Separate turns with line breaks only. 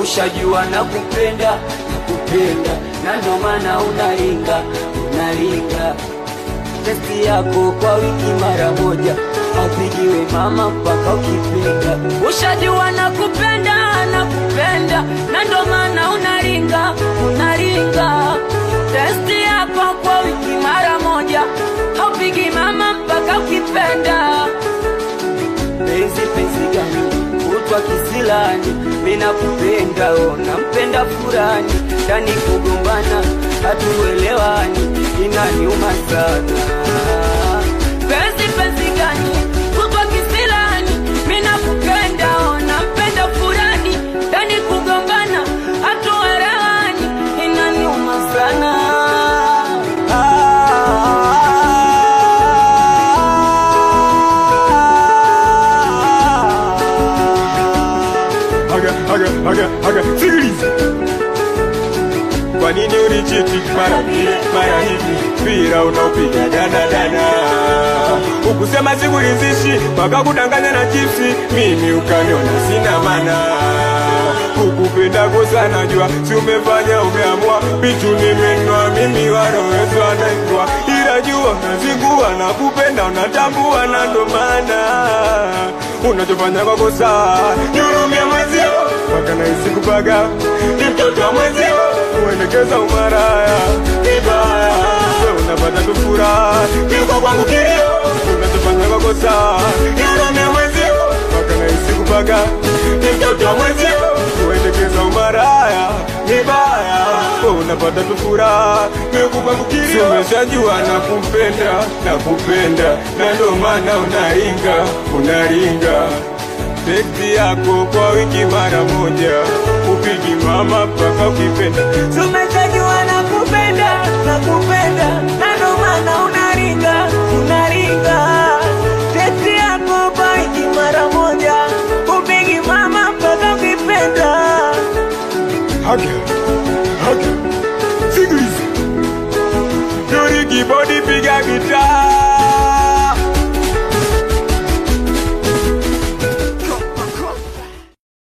Ushajua nakupenda, na ndo maana unaringa. Testi yako kwa wiki mara moja, apigiwe mama mpaka ukipenda. Ushajua nakupenda, na ndo maana unaringa. Testi yako kwa wiki mara moja, apigi mama mpaka ukipenda. Penzi gani utwa kisilani, mina kupenda nampenda furani, tani kugombana hatuelewani, inaniuma sana. Penzi gani utwa kisilani, mina kupenda nampenda furani, tani kugombana hatuelewani, inaniuma sana.
Haga, sikiliza. Kwa nini unichiti mara hivi, mpira unaopiga dana? Ukusema sikuridhishi, mpaka kudanganya na chipsi, mimi ukaniona sina maana. Ukupenda kosa najua, si umefanya umeamua, pichu nimenua mimi warowezo anaitwa. Ila jua nazingua na kupenda unatambua, na ndo maana unachofanya kwa kosa. Nihurumia mwenzio, waka naisi kupaga, ni mtoto wa mwenzio, uendekeza umaraya, vibaya. Wewe unapata tufura, yuko kwangu kilio, unachofanya kwa kosa. Nihurumia mwenzio, waka naisi kupaga, ni mtoto wa mwenzio, uendekeza umaraya, vibaya. Wewe unapata tufura, yuko kwangu kilio. Umeshajua nakupenda, na ndo maana unaringa. Testi yako kwa wiki mara moja, upigi mama mpaka ukipenda.
Umeshajua nakupenda, na ndo maana unaringa. Testi yako kwa wiki mara moja, upigi mama mpaka ukipenda.
Haga, sikiliza. Dori kibodi piga gitaa,